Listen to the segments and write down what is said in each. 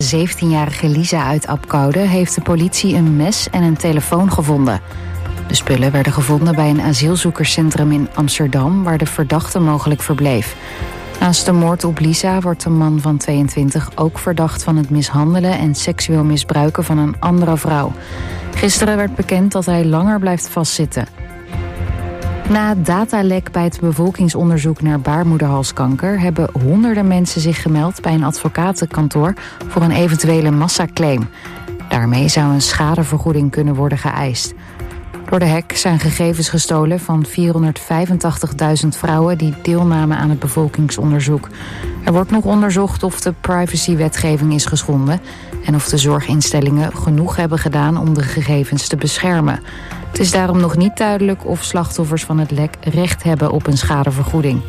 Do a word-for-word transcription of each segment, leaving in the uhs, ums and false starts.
zeventienjarige Lisa uit Apkoude heeft de politie een mes en een telefoon gevonden. De spullen werden gevonden bij een asielzoekerscentrum in Amsterdam, waar de verdachte mogelijk verbleef. Naast de moord op Lisa wordt de man van tweeëntwintig ook verdacht van het mishandelen en seksueel misbruiken van een andere vrouw. Gisteren werd bekend dat hij langer blijft vastzitten. Na het datalek bij het bevolkingsonderzoek naar baarmoederhalskanker hebben honderden mensen zich gemeld bij een advocatenkantoor voor een eventuele massaclaim. Daarmee zou een schadevergoeding kunnen worden geëist. Door de hack zijn gegevens gestolen van vierhonderdvijfentachtigduizend vrouwen die deelnamen aan het bevolkingsonderzoek. Er wordt nog onderzocht of de privacywetgeving is geschonden en of de zorginstellingen genoeg hebben gedaan om de gegevens te beschermen. Het is daarom nog niet duidelijk of slachtoffers van het lek recht hebben op een schadevergoeding.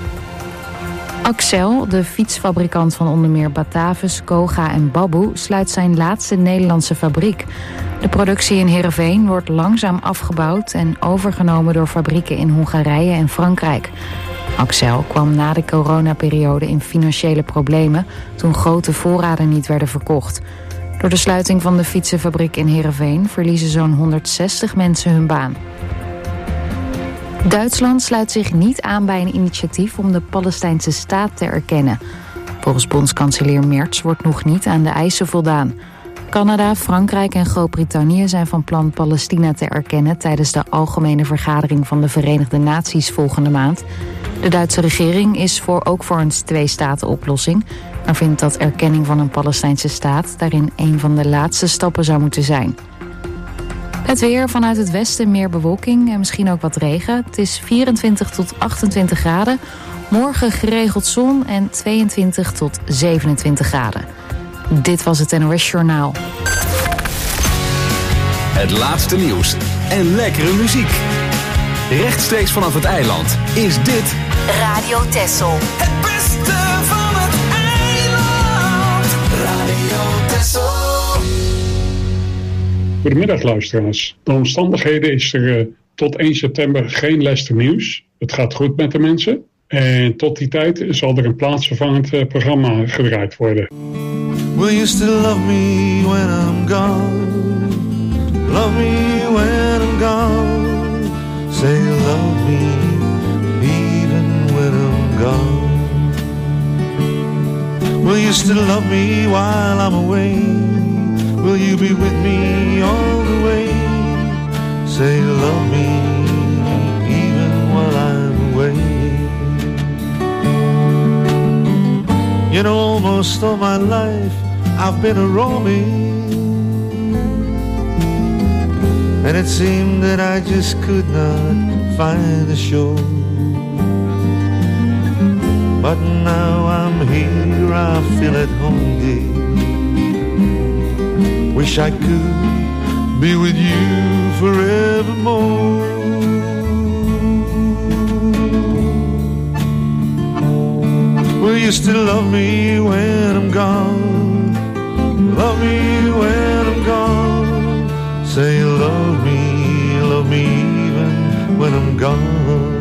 Accel, de fietsfabrikant van onder meer Batavus, Koga en Babboe, sluit zijn laatste Nederlandse fabriek. De productie in Heerenveen wordt langzaam afgebouwd en overgenomen door fabrieken in Hongarije en Frankrijk. Accel kwam na de coronaperiode in financiële problemen toen grote voorraden niet werden verkocht. Door de sluiting van de fietsenfabriek in Heerenveen verliezen zo'n honderdzestig mensen hun baan. Duitsland sluit zich niet aan bij een initiatief om de Palestijnse staat te erkennen. Volgens bondskanselier Merz wordt nog niet aan de eisen voldaan. Canada, Frankrijk en Groot-Brittannië zijn van plan Palestina te erkennen tijdens de algemene vergadering van de Verenigde Naties volgende maand. De Duitse regering is voor, ook voor een twee-staten-oplossing, maar vindt dat erkenning van een Palestijnse staat daarin een van de laatste stappen zou moeten zijn. Het weer, vanuit het westen meer bewolking en misschien ook wat regen. Het is vierentwintig tot achtentwintig graden. Morgen geregeld zon en tweeëntwintig tot zevenentwintig graden. Dit was het N O S Journaal. Het laatste nieuws en lekkere muziek. Rechtstreeks vanaf het eiland is dit Radio Texel. Het beste van het eiland. Radio Texel. Goedemiddag luisteraars. De omstandigheden is er uh, tot één september geen Leicester nieuws. Het gaat goed met de mensen. En tot die tijd zal er een plaatsvervangend uh, programma gedraaid worden. Will you still love me when I'm gone? Love me when I'm gone. Say you love me even when I'm gone. Will you still love me while I'm away? Will you be with me all the way? Say you love me even while I'm away. You know, almost all my life I've been a roaming, and it seemed that I just could not find the shore. But now I'm here, I feel at home, dear. Wish I could be with you forevermore. Will you still love me when I'm gone? Love me when I'm gone. Say you love me, love me even when I'm gone.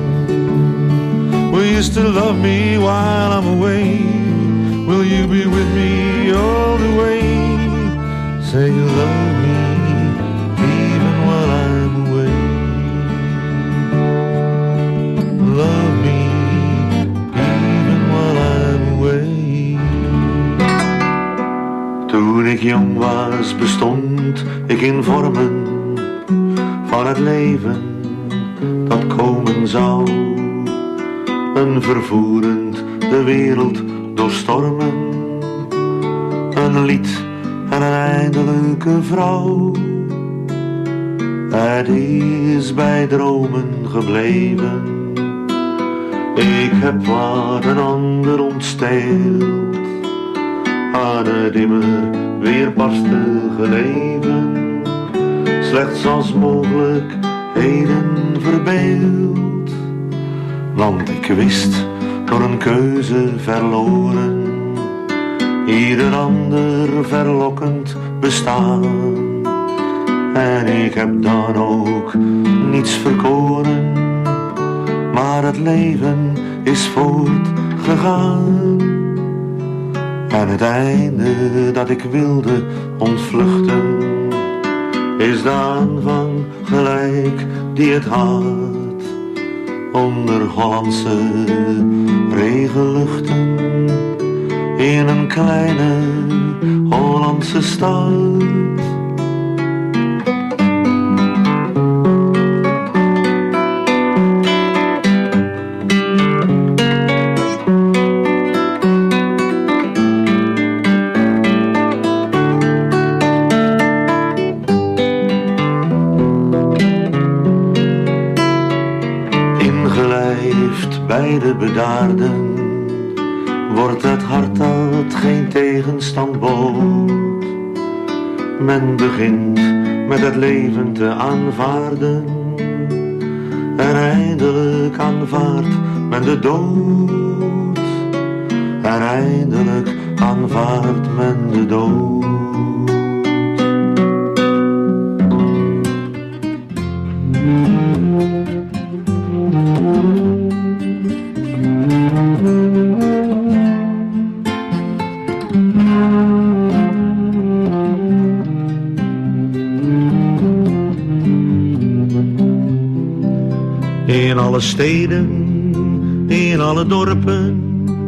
Will you still love me while I'm away? Will you be with me all the way? Say you love me even while I'm away. Love me even while I'm away. Toen ik jong was bestond ik in vormen van het leven dat komen zou. Een vervoerend de wereld doorstormen. Een lied en een eindelijke vrouw. Het is bij dromen gebleven. Ik heb wat een ander ontsteeld. Aan het immer weerbarstige leven. Slechts als mogelijkheden verbeeld. Want ik wist door een keuze verloren. Ieder ander verlokkend bestaan. En ik heb dan ook niets verkoren. Maar het leven is voortgegaan. En het einde dat ik wilde ontvluchten, is de aanvang gelijk die het had. Onder Hollandse regenluchten, in een kleine Hollandse stad. Bij de bedaarden wordt het hart dat geen tegenstand bood. Men begint met het leven te aanvaarden en eindelijk aanvaardt men de dood. En eindelijk aanvaardt men de dood. In alle steden, in alle dorpen,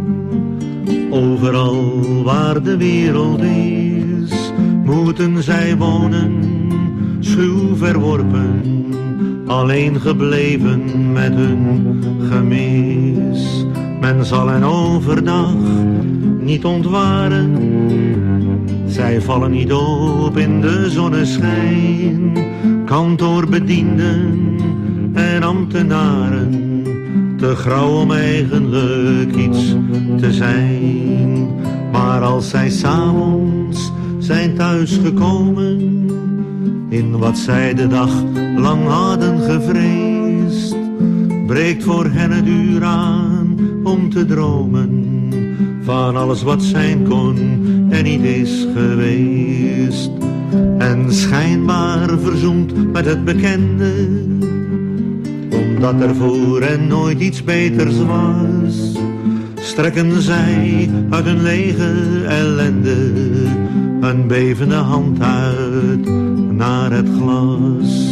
overal waar de wereld is, moeten zij wonen, schuw verworpen, alleen gebleven met hun gemis. Men zal hen overdag niet ontwaren, zij vallen niet op in de zonneschijn. Kantoorbedienden en ambtenaren, te grauw om eigenlijk iets te zijn. Maar als zij 's avonds zijn thuisgekomen, in wat zij de dag lang hadden gevreesd, breekt voor hen het uur aan om te dromen van alles wat zijn kon en niet is geweest. En schijnbaar verzoend met het bekende, omdat er voor hen nooit iets beters was, strekken zij uit hun lege ellende een bevende hand uit naar het glas.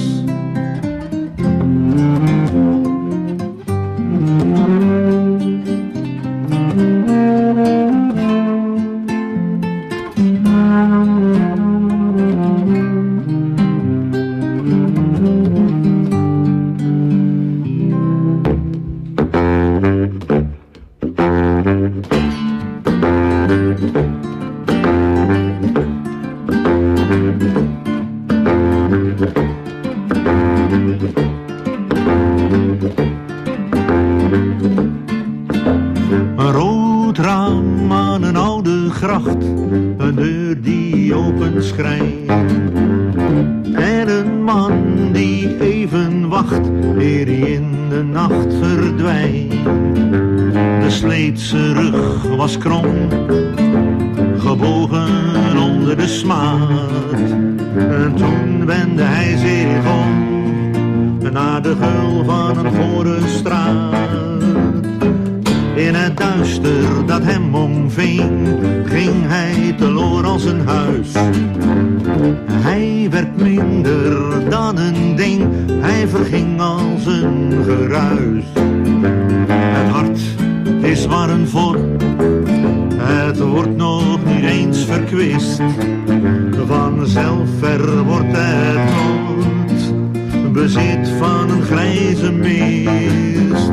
Een rood raam aan een oude gracht, een deur die openschrijft, en een man die even wacht, eer hij in de nacht verdwijnt. De Sleetse rug was krom, gebogen onder de smaad, en toen wendde hij zich om naar de geul van een Forenstraat. In het duister dat hem omving, ging hij teloor als een huis. Hij werd minder dan een ding, hij verging als een geruis. Het hart is maar een vorm, het wordt nog niet eens verkwist. Vanzelf wordt het tot bezit van een grijze mist.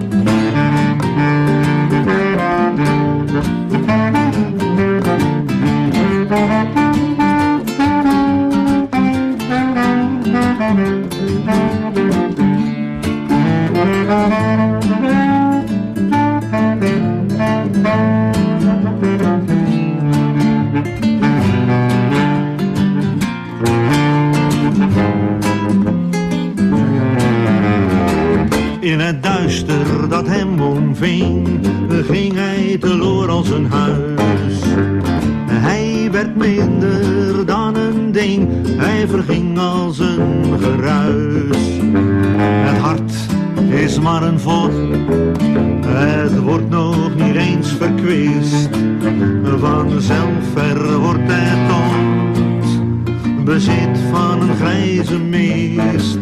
In het duister dat hem omving, ging hij teloor als een huis. Hij werd minder dan een ding, hij verging als een geruis. Het hart is maar een vod, het wordt nog niet eens verkwist. vanzelf verwordt het ons bezit van een grijze mist.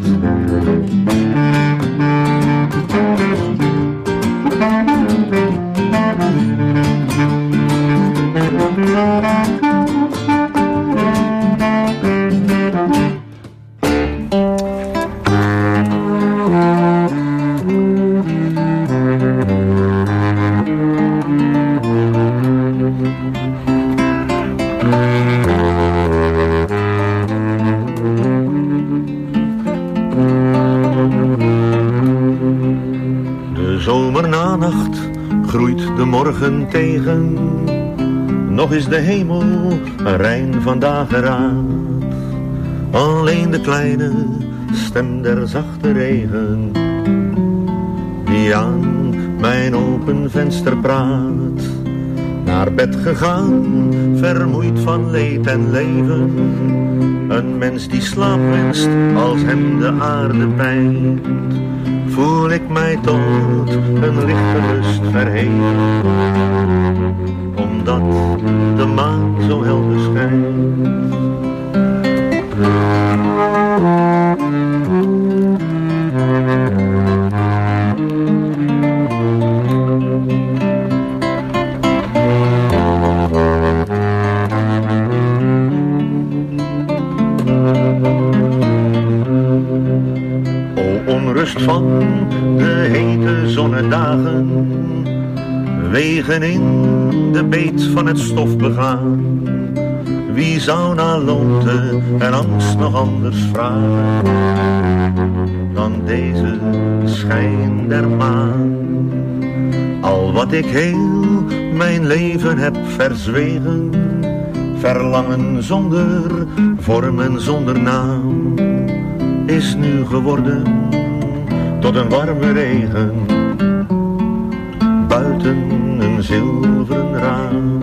Morgen tegen, nog is de hemel rein van dageraad. Alleen de kleine stem der zachte regen, die aan mijn open venster praat. Naar bed gegaan, vermoeid van leed en leven. Een mens die slaap wenst als hem de aarde pijnt. Voel ik mij tot een lichte rust verheven, omdat de maan zo helder schijnt. Van de hete zonnedagen, wegen in de beet van het stof begaan. Wie zou na loomte en angst nog anders vragen dan deze schijn der maan? Al wat ik heel mijn leven heb verzwegen, verlangen zonder vorm en zonder naam, is nu geworden tot een warme regen, buiten een zilveren raam.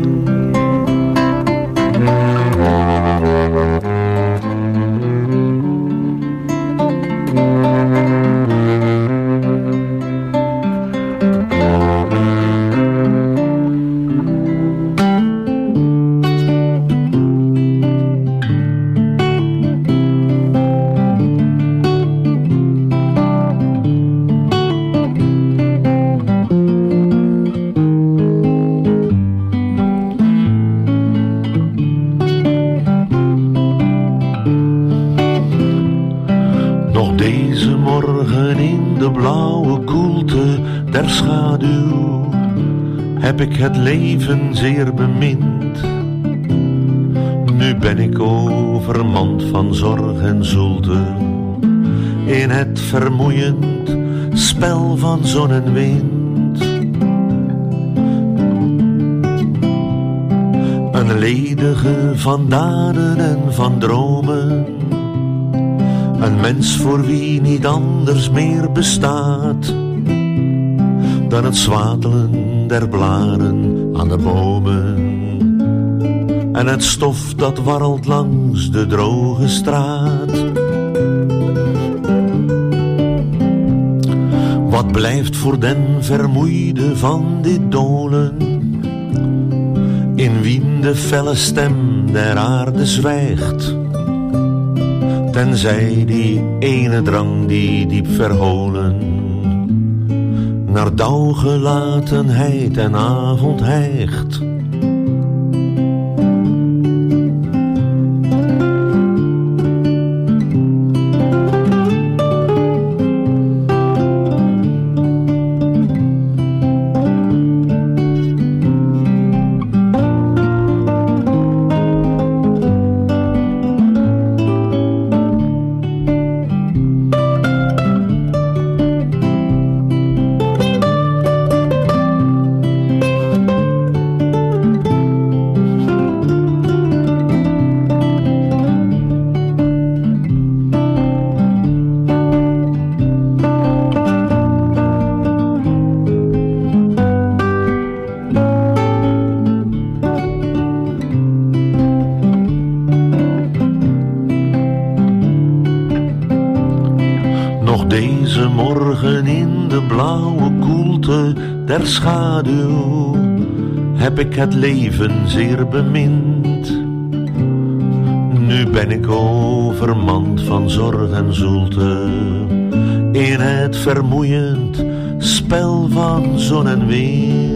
Heb ik het leven zeer bemind. Nu ben ik overmand van zorg en zoelte, in het vermoeiend spel van zon en wind. Een ledige van daden en van dromen, een mens voor wie niet anders meer bestaat dan het zwatelen der blaren aan de bomen en het stof dat warrelt langs de droge straat. Wat blijft voor den vermoeide van dit dolen, in wien de felle stem der aarde zwijgt, tenzij die ene drang die diep verholen naar dauwgelatenheid en avond hijgt. der schaduw heb ik het leven zeer bemind. Nu ben ik overmand van zorg en zoelte, in het vermoeiend spel van zon en wind.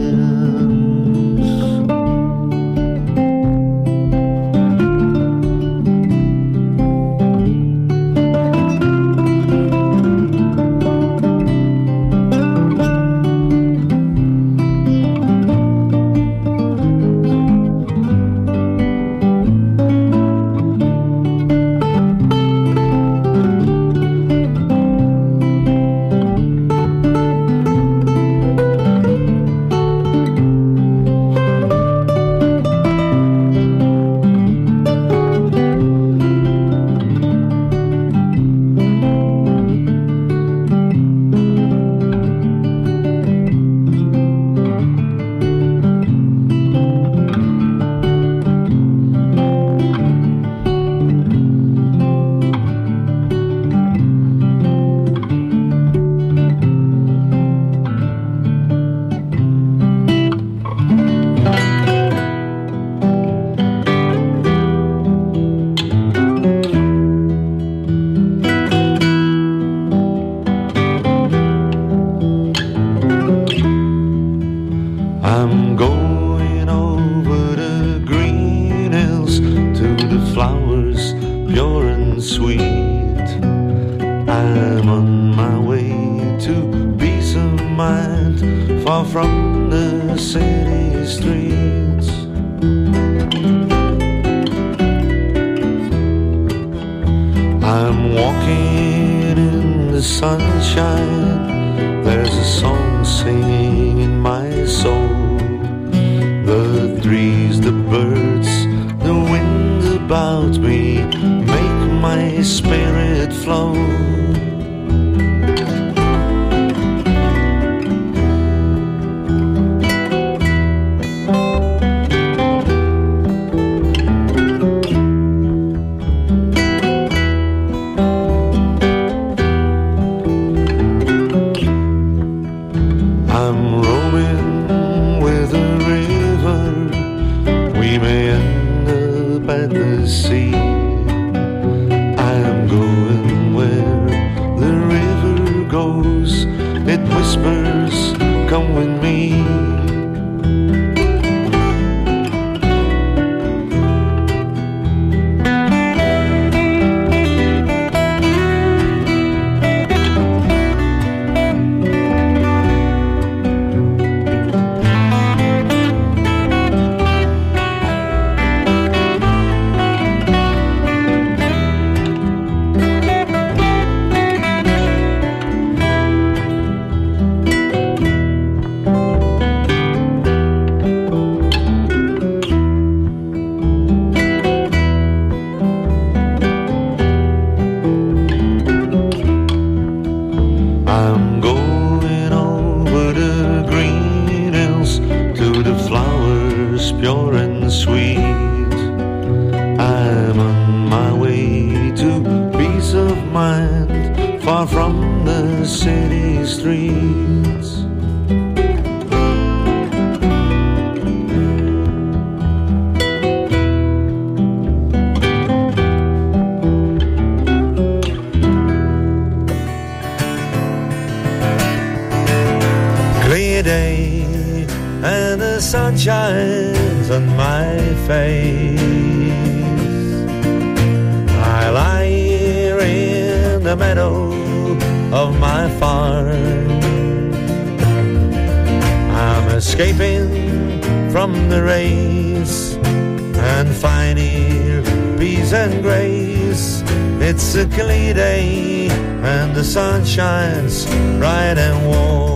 It's a clear day and the sun shines bright and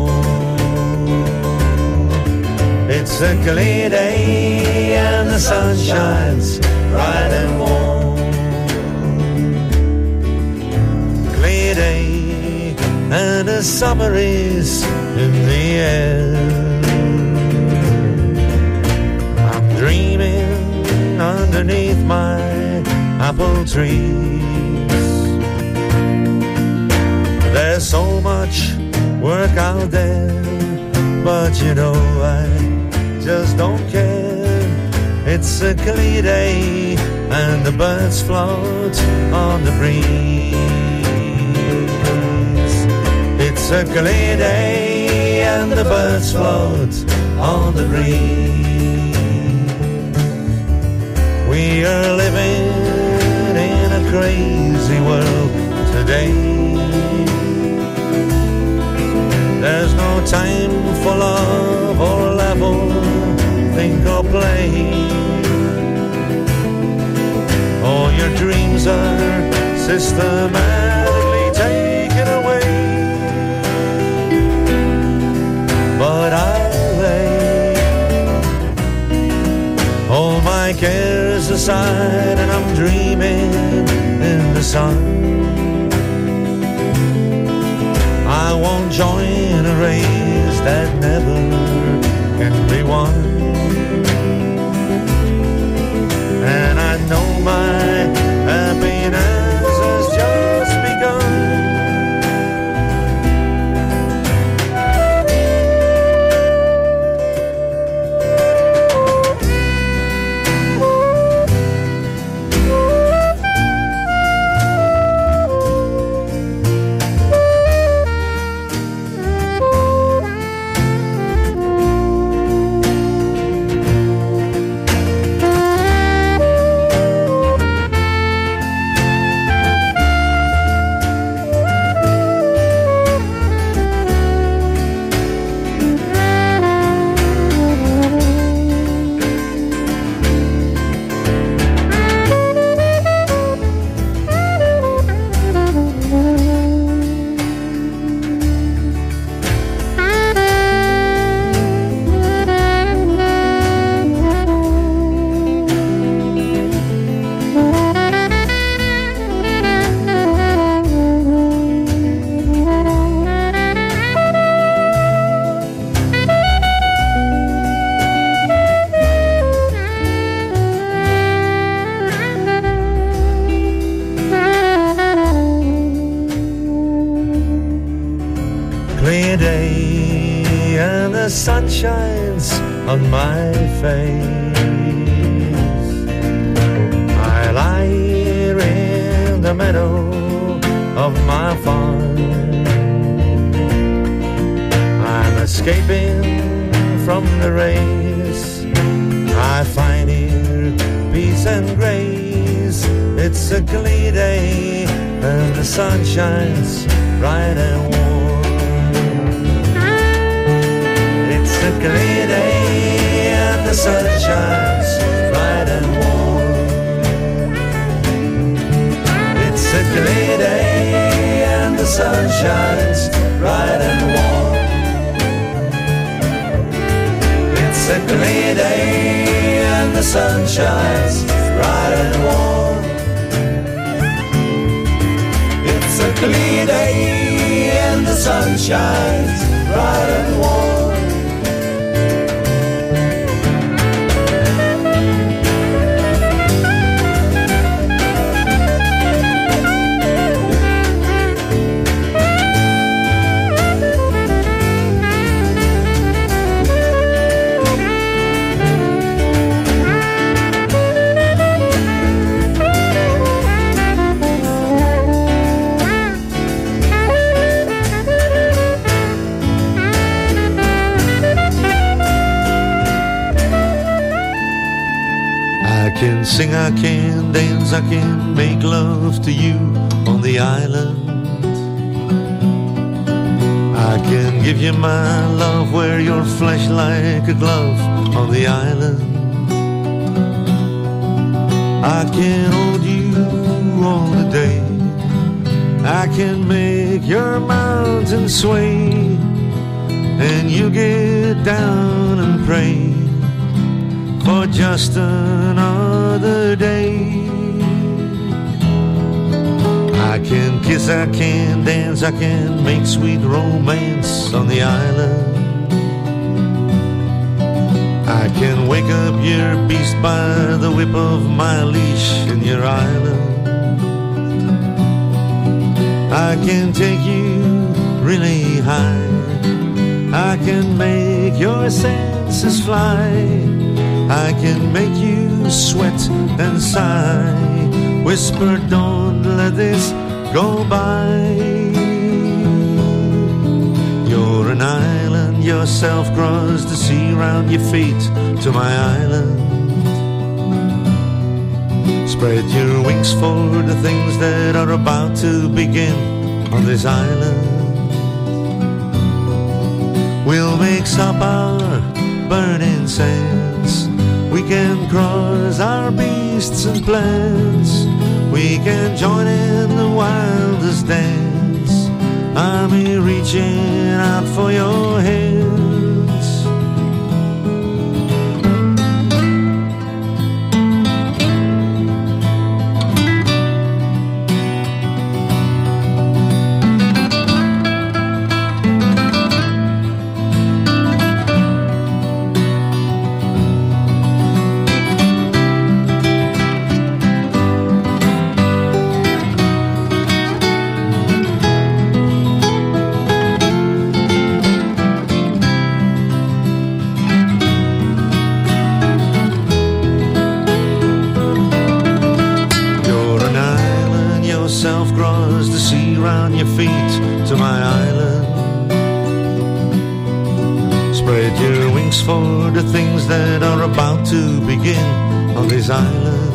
warm. It's a clear day and the sun shines bright and warm. Clear day and the summer is in the air. I'm dreaming underneath my apple tree. There's so much work out there, but you know I just don't care. It's a clear day and the birds float on the breeze. It's a clear day and the birds float on the breeze. We are living in a crazy world today. There's no time for love or level, think or play. All your dreams are systematically taken away. But I lay all my cares aside and I'm dreaming in the sun. I won't join a race that never can be won. And I know my happiness has just begun. Sun shines on my face. I lie here in the meadow of my farm. I'm escaping from the race. I find here peace and grace. It's a clear day and the sun shines bright and warm. It's a clear day and the sun shines bright and warm. It's a clear day and the sun shines bright and warm. It's a clear day and the sun shines bright and warm. It's a clear day and the sun shines bright and warm. I can sing, I can dance, I can make love to you on the island. I can give you my love, wear your flesh like a glove on the island. I can hold you all the day. I can make your mountain sway, and you get down and pray for just another day. I can kiss, I can dance, I can make sweet romance on the island. I can wake up your beast by the whip of my leash in your island. I can take you really high. I can make your senses fly. I can make you sweat and sigh. Whisper, don't let this go by. You're an island, yourself cross the sea round your feet to my island. Spread your wings for the things that are about to begin on this island. We'll mix up our burning sands. We can cross our beasts and plants. We can join in the wildest dance. I'm here reaching out for your hands. To my island. Spread your wings for the things that are about to begin on this island.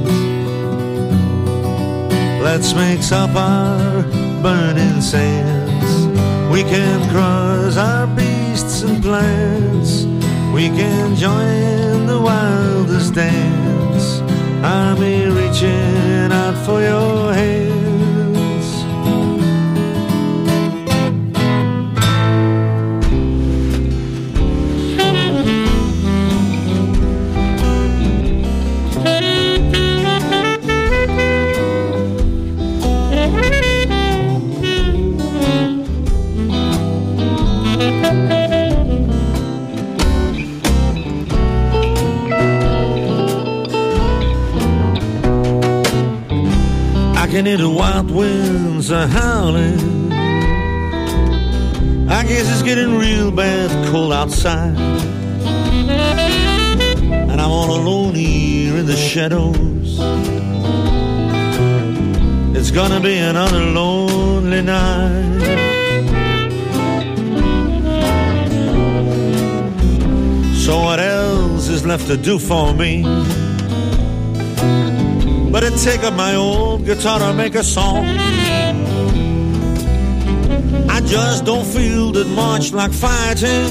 Let's mix up our burning sands. We can cross our beasts and plants. We can join in the wildest dance. I'm here reaching out for your hand. I can hear the wild winds are howling. I guess it's getting real bad cold outside, and I'm all alone here in the shadows. It's gonna be another lonely night. So what else is left to do for me but to take up my old guitar and make a song? I just don't feel that much like fighting.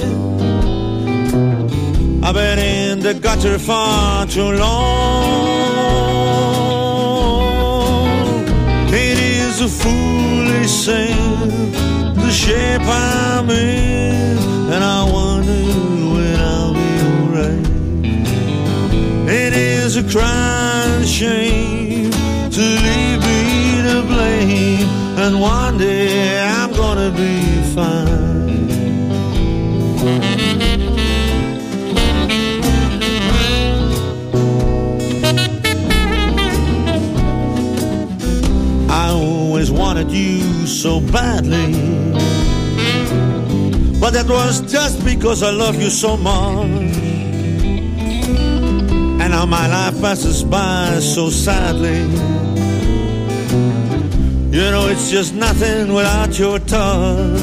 I've been in the gutter far too long. It is a foolish thing, the shape I'm in, and I wonder when I'll be alright. It is a crying shame to leave me to blame, and one day I'm gonna be fine. I always wanted you so badly, but that was just because I love you so much. And now my life passes by so sadly. You know, it's just nothing without your touch.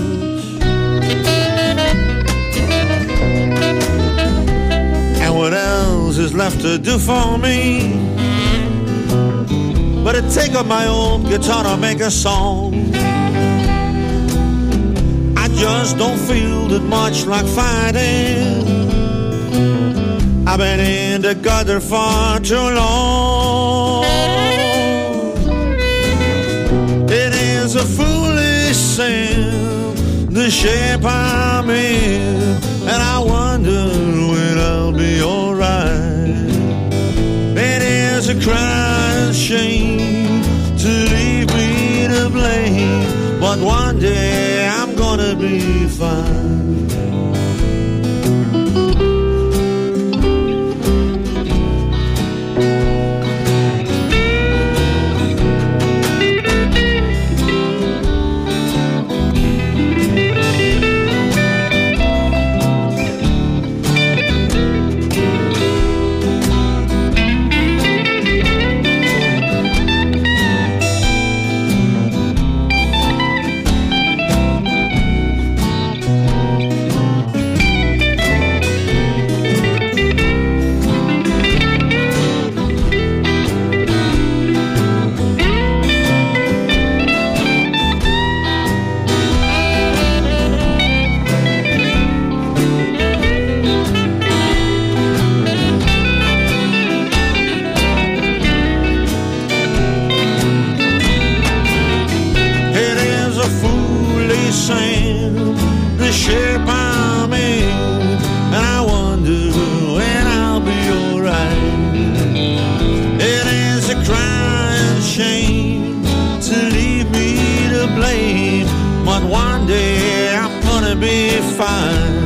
And what else is left to do for me but to take up my old guitar and make a song? I just don't feel that much like fighting. I've been in the gutter for too long. It is a foolish sin, the shape I'm in, and I wonder when I'll be alright. It is a crying shame to leave me to blame, but one day I'm gonna be fine. one day I'm gonna be fine.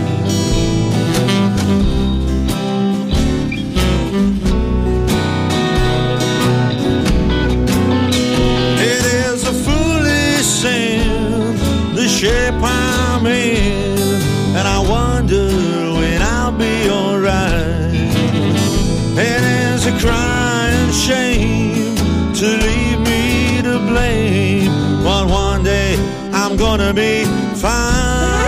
It is a foolish sin, the shape I'm in, and I wonder when I'll be alright. It is a crying shame to leave me to blame, but one day I'm gonna be fine.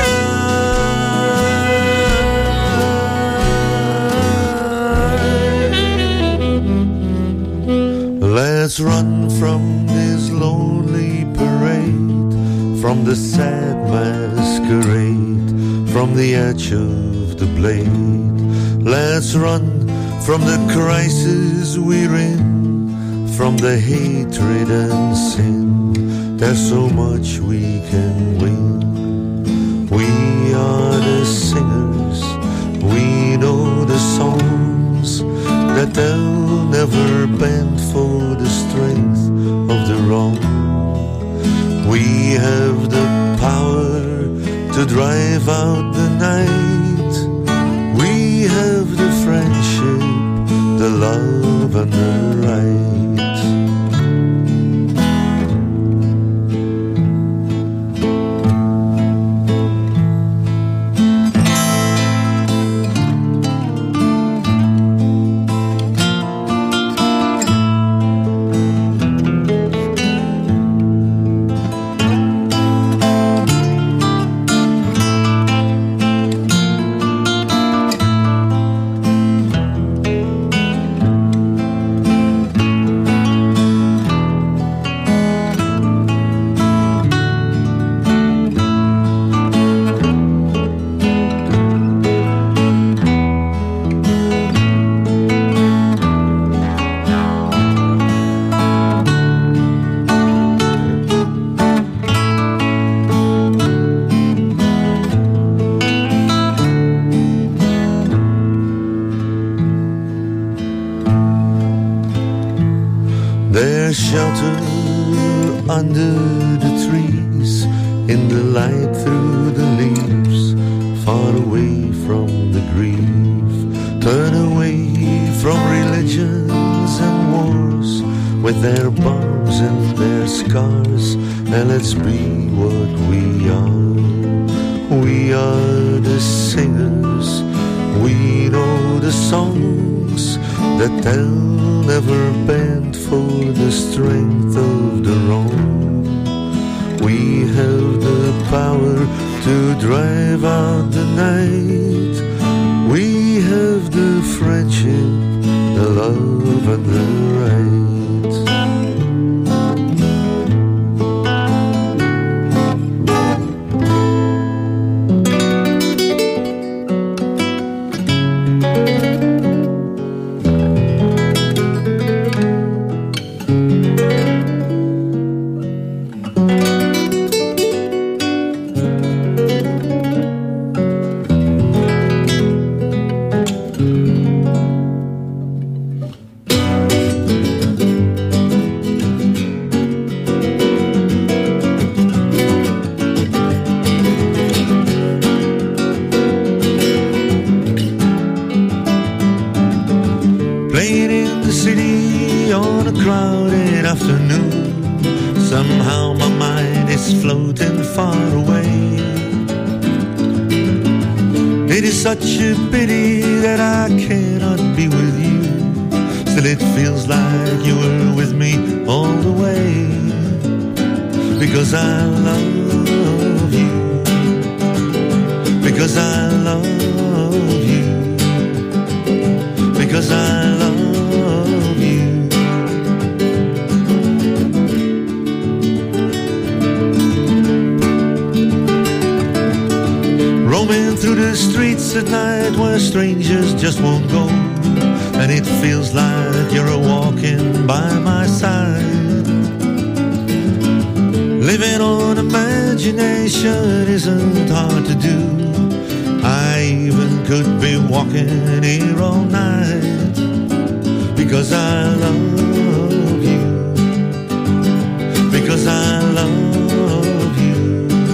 Let's run from this lonely parade, from the sad masquerade, from the edge of the blade. Let's run from the crisis we're in, from the hatred and sin. There's so much we can win. We are the singers, we know the songs, that they'll never bend for the strength of the wrong. We have the power to drive out the night. We have the friendship, the love and the right. There's shelter under the trees, in the light through the leaves, far away from the grief. Turn away from religions and wars, with their bombs and their scars, and let's be what we are. We are the singers, we know the songs, that they'll never bend for the strength of the wrong. We have the power to drive out the night. We have the friendship, the love and the right. Such a pity that I cannot be with you. Still it feels like you were with me all the way. Because I love you. Because I love you. Because I love you. Roaming through the streets at night where strangers just won't go, and it feels like you're walking by my side. Living on imagination isn't hard to do. I even could be walking here all night. Because I love you. Because I love you.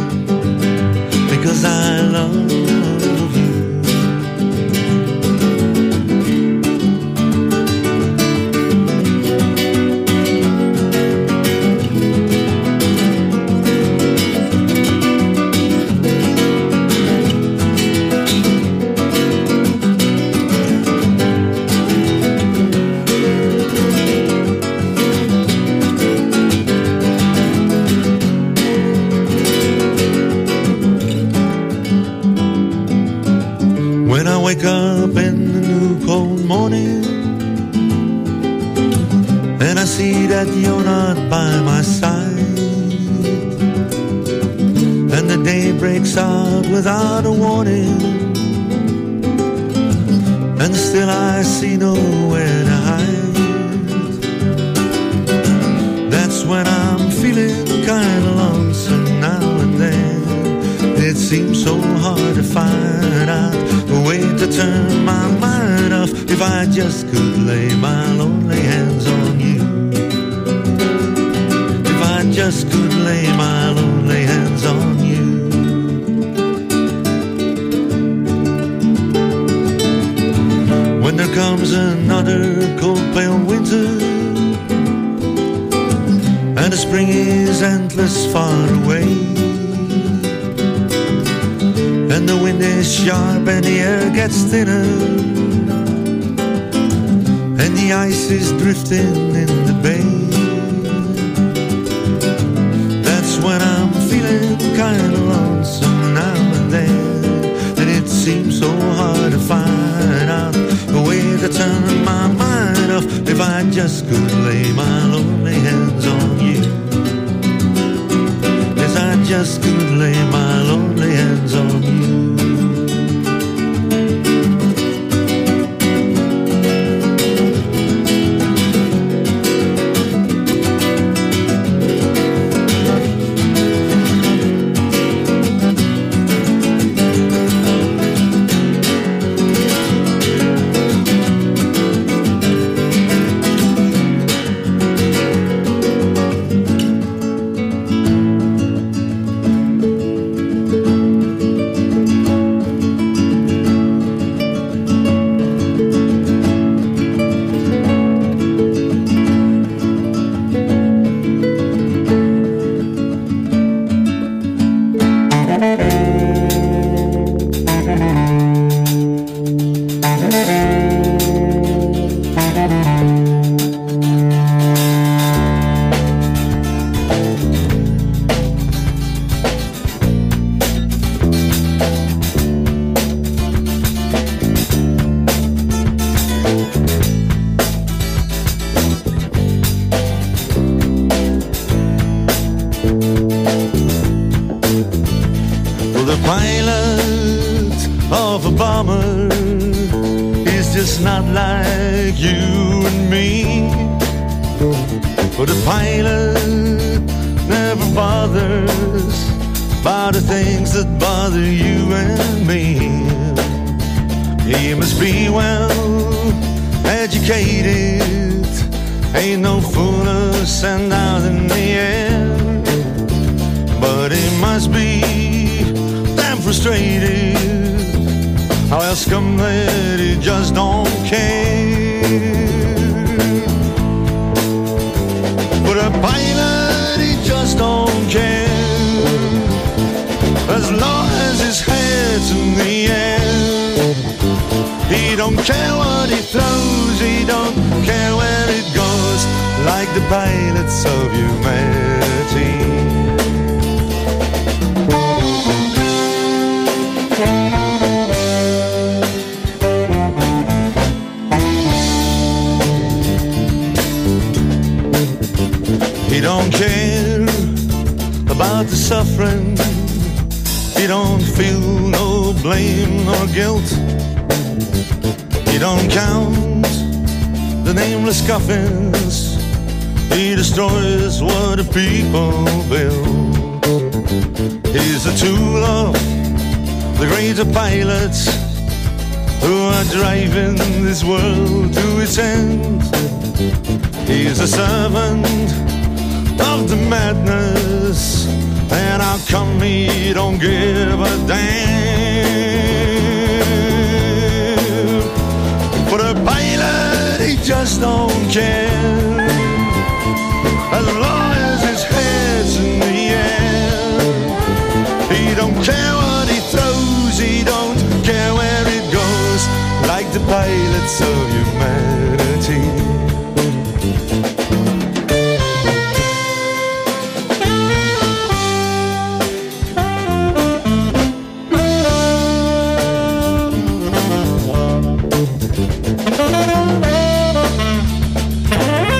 and I see that you're not by my side, and the day breaks out without a warning, and still I see nowhere to hide. That's when I'm feeling kinda lonesome now and then. It seems so hard to find out a way to turn my mind off. If I just could lay my lonely hands on you, if I just could lay my lonely hands on you. When there comes another cold pale winter, and the spring is endless far away, and the wind is sharp and the air gets thinner, and the ice is drifting in the bay. That's when I'm feeling kinda lonesome now and then, and it seems so hard to find out a way to turn my mind off. If I just could lay my lonely hands on you, yes, I just could lay my lonely hands on you. He don't care about the suffering. He don't feel no blame nor guilt. He don't count the nameless coffins. He destroys what the people build. He's a tool of the greater pilots who are driving this world to its end. He's a servant of the madness, and how come he don't give a damn? For a pilot, he just don't care, as long as his head's in the air. He don't care what he throws, he don't care where it goes, like the pilots of humanity. Thank you.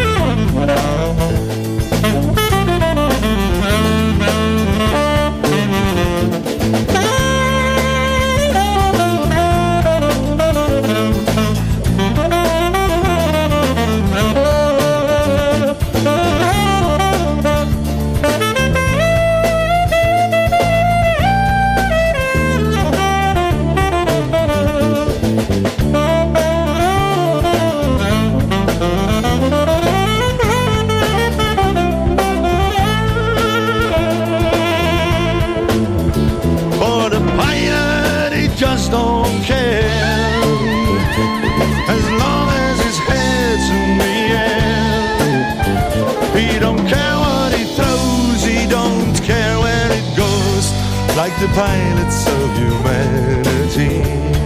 He don't care what he throws, he don't care where it goes, like the pilots of humanity.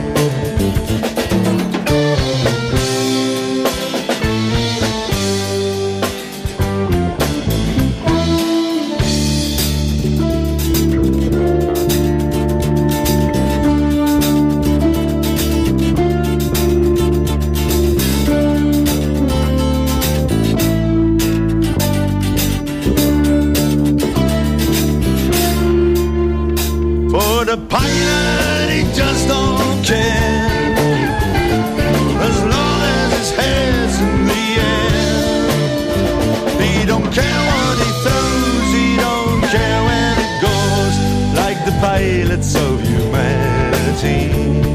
The pilot, he just don't care, as long as his head's in the air. He don't care what he throws, he don't care where it goes, like the pilots of humanity.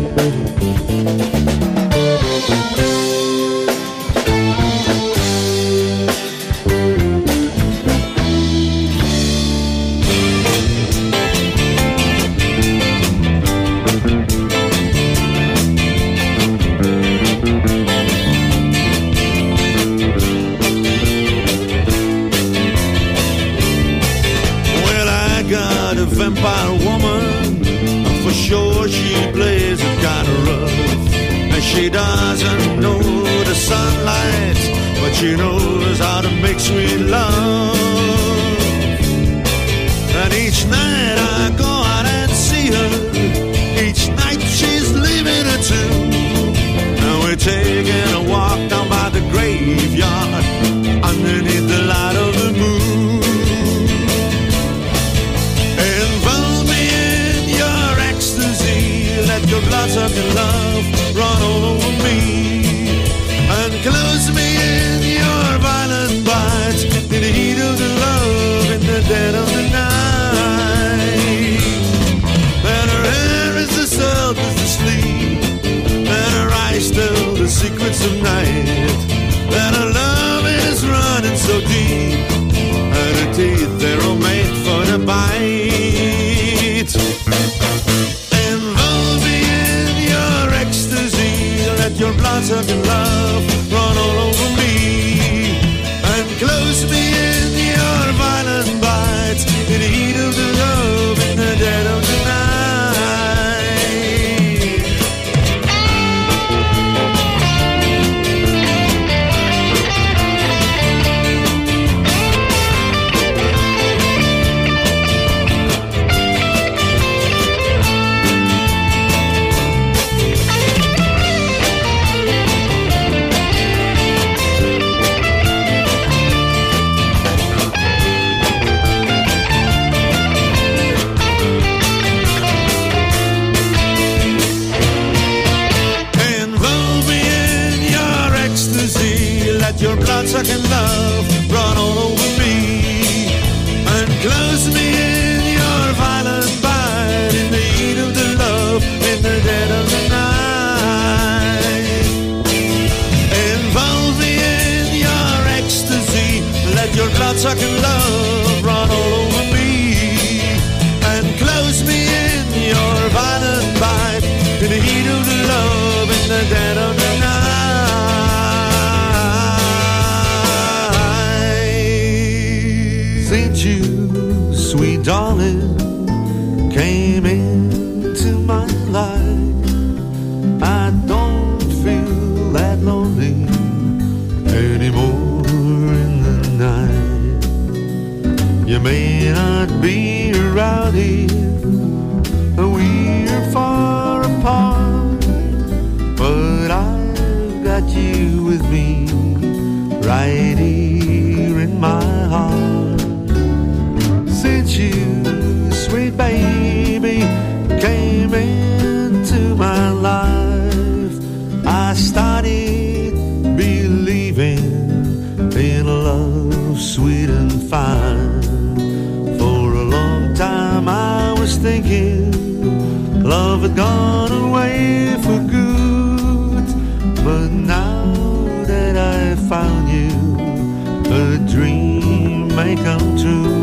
Vampire woman, for sure she plays it kind of rough, and she doesn't know the sunlight, but she knows how to make sweet love. And each night I go out and see her, each night she's leaving her too, and we're taking a walk down by the graveyard underneath the light of the moon. Let your blood-sucking love run all over me, and close me in your violent bites, in the heat of the love, in the dead of the night. Let her hair is the surface to sleep, let her eyes tell the secrets of night, let her love is running so deep, and her teeth, they're all made for the bite. Let your blood-sucking love run all over me, and close me in your violent bites, in the heat of the love, in the dead of the your blood-sucking love run all over me, and close me in your violent bite, in the heat of the love, in the dead of the night. Involve me in your ecstasy, let your blood-sucking love run all over me, and close me in your violent bite, in the heat of the love, in the dead of the night. Since you, sweet darling, came into my life, I don't feel that lonely anymore in the night. You may not be around here, we're far apart, but I've got you with me right here in my heart. Since you, sweet baby, came into my life, I started believing in a love sweet and fine. For a long time I was thinking love had gone away for good, but now that I found you, a dream may come true.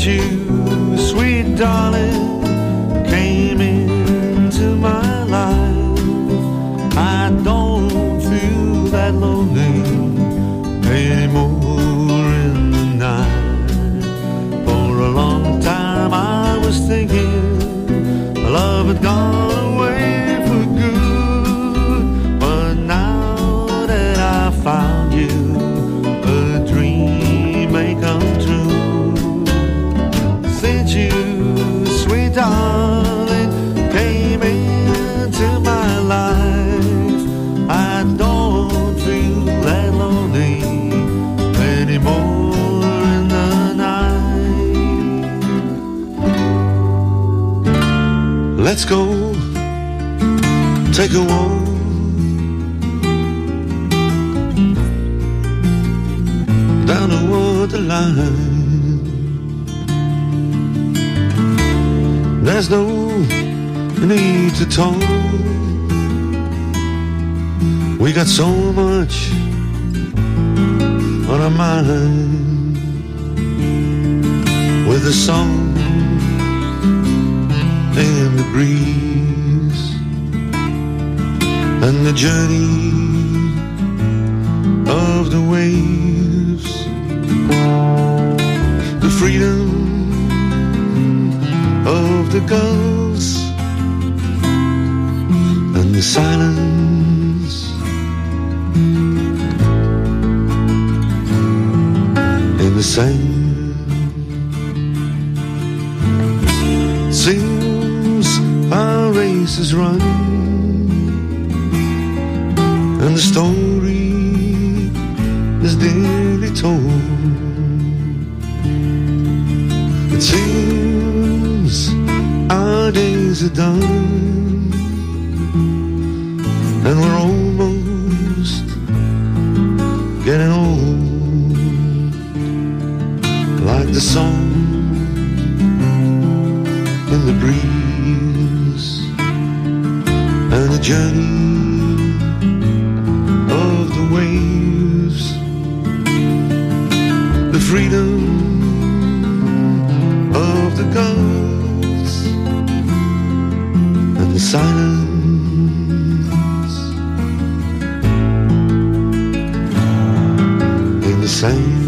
you, sweet darling, came into my life, I don't feel that lonely anymore in the night. For a long time I was thinking love had gone away for good, but now that I found you, a dream may come true. Since you, sweet darling, came into my life, I don't feel that lonely anymore in the night. Let's go, take a walk down the waterline. There's no need to talk, we got so much on our mind. With the song and the breeze and the journey of the waves, the freedom of the gulls and the silence in the sand. Seems our race is run and the story is nearly told. It seems our days are done and we're almost getting old, like the song in the breeze and the journey of the waves, the freedom of the gulls and the silence in the sand.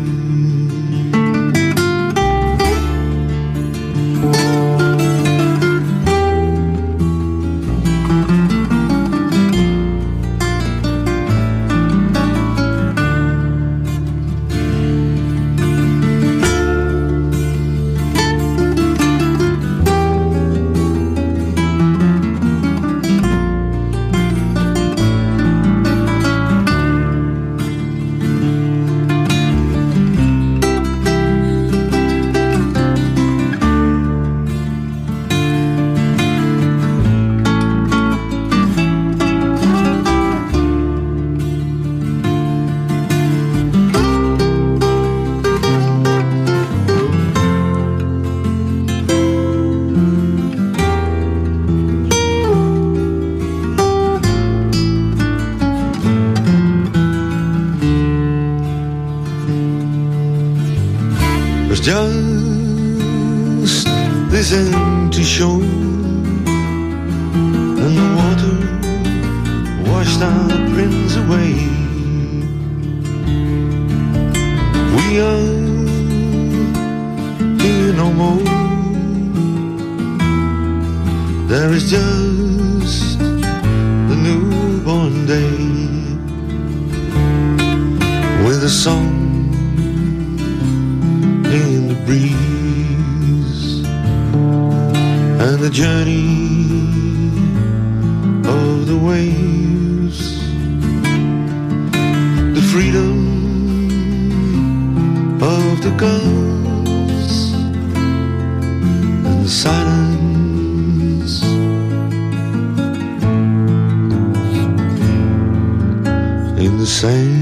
Just this empty shore and the water washed our prints away. We are here no more. There is just the newborn day with a song in the breeze and the journey of the waves, the freedom of the gulls and the silence in the sand.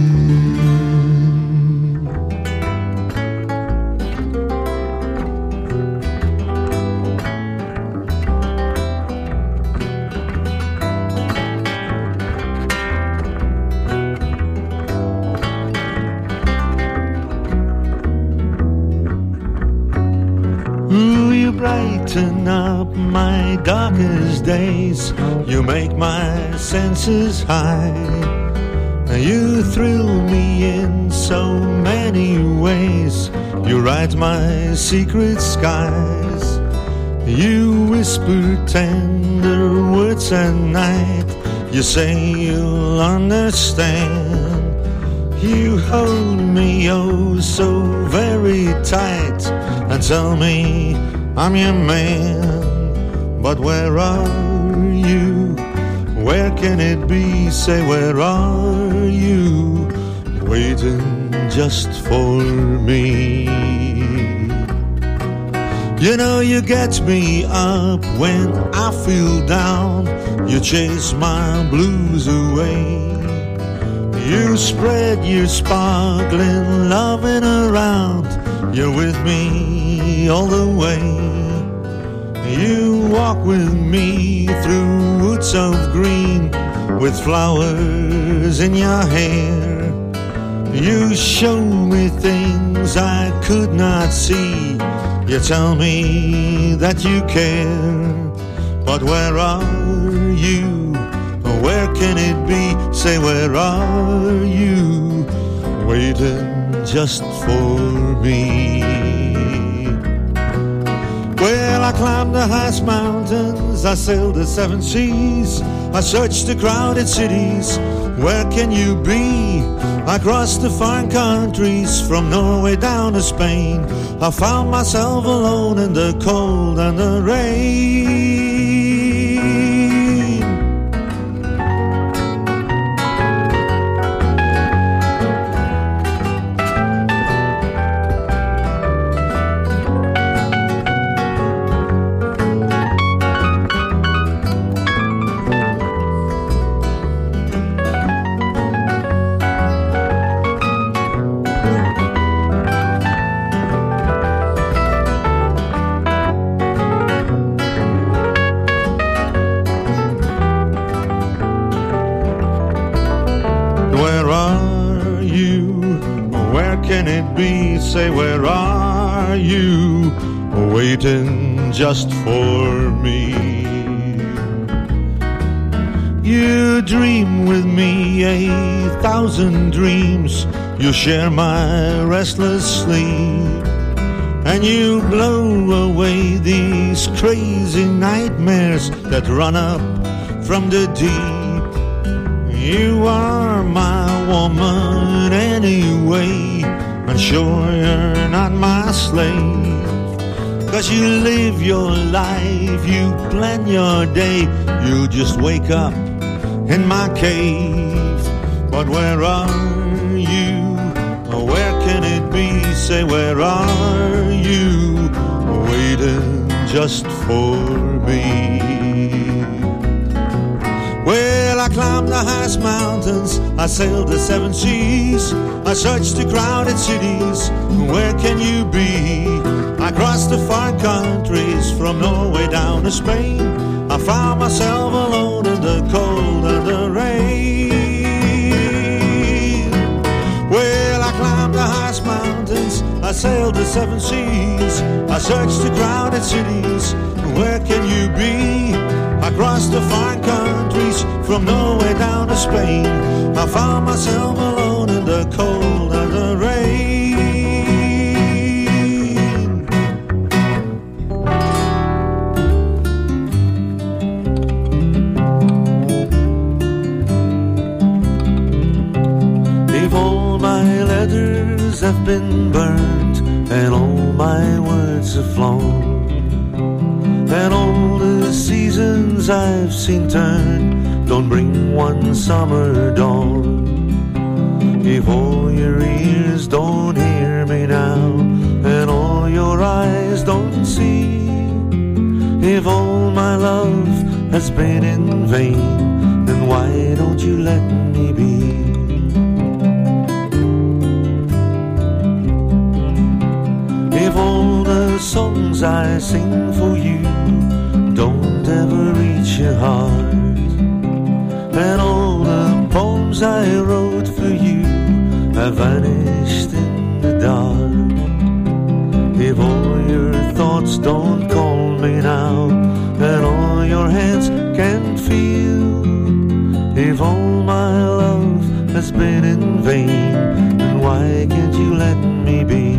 brighten up my darkest days. You make my senses high. You thrill me in so many ways. You ride my secret skies. You whisper tender words at night. You say you'll understand. You hold me oh so very tight and tell me I'm your man. But where are you? Where can it be? Say, where are you? Waiting just for me. You know you get me up when I feel down. You chase my blues away. You spread your sparkling loving around. You're with me all the way. You walk with me through woods of green with flowers in your hair. You show me things I could not see. You tell me that you care. But where are you? Where can it be? Say, where are you? Waiting just for me. Well, I climbed the highest mountains, I sailed the seven seas, I searched the crowded cities. Where can you be? I crossed the foreign countries, from Norway down to Spain. I found myself alone in the cold and the rain. Say, where are you? Waiting just for me. You dream with me a thousand dreams. You share my restless sleep. And you blow away these crazy nightmares that run up from the deep. You are my woman anyway. And sure you're not my slave, 'cause you live your life, you plan your day. You just wake up in my cave. But where are you? Where can it be? Say, where are you? Waiting just for me. Well, I climbed the highest mountains, I sailed the seven seas, I searched the crowded cities. Where can you be? I crossed the far countries, from Norway down to Spain. I found myself alone in the cold and the rain. Well, I climbed the highest mountains, I sailed the seven seas, I searched the crowded cities. Where can you be? I crossed the far countries, from Norway down to Spain. I found myself alone in the cold and the rain. If all my letters have been burned and all my words have flown, and all the seasons I've seen turn don't bring one summer dawn. If all your ears don't hear me now, and all your eyes don't see, if all my love has been in vain, then why don't you let me be? If all the songs I sing for you don't ever reach your heart, and all the poems I wrote for you have vanished in the dark, if all your thoughts don't call been in vain, then why can't you let me be?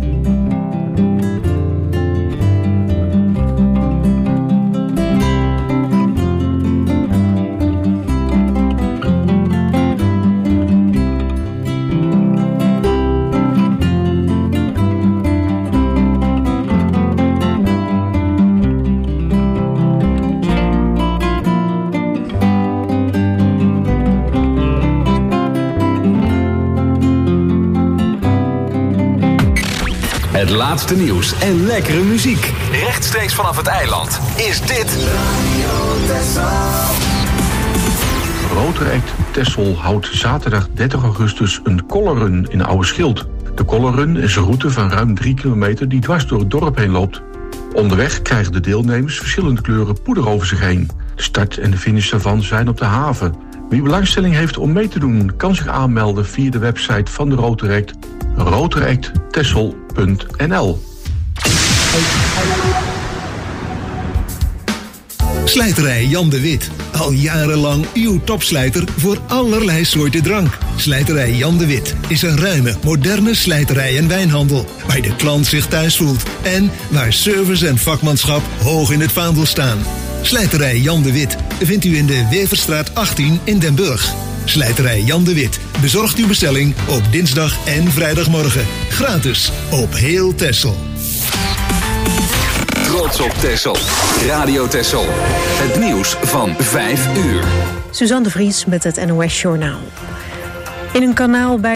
Het laatste nieuws en lekkere muziek. Rechtstreeks vanaf het eiland is dit Radio Texel. Road-Ride Texel houdt zaterdag dertig augustus een colorrun in Oude Schild. De colorrun is een route van ruim drie kilometer die dwars door het dorp heen loopt. Onderweg krijgen de deelnemers verschillende kleuren poeder over zich heen. De start en de finish daarvan zijn op de haven. Wie belangstelling heeft om mee te doen, kan zich aanmelden via de website van de Road-Ride, road ride texel punt n l. Slijterij Jan de Wit. Al jarenlang uw topslijter voor allerlei soorten drank. Slijterij Jan de Wit is een ruime, moderne slijterij en wijnhandel, waar de klant zich thuis voelt en waar service en vakmanschap hoog in het vaandel staan. Slijterij Jan de Wit vindt u in de Weverstraat achttien in Den Burg. Slijterij Jan de Wit bezorgt uw bestelling op dinsdag en vrijdagmorgen. Gratis op heel Texel. Trots op Texel. Radio Texel. Het nieuws van vijf uur. Suzanne de Vries met het N O S Journaal. In een kanaal bij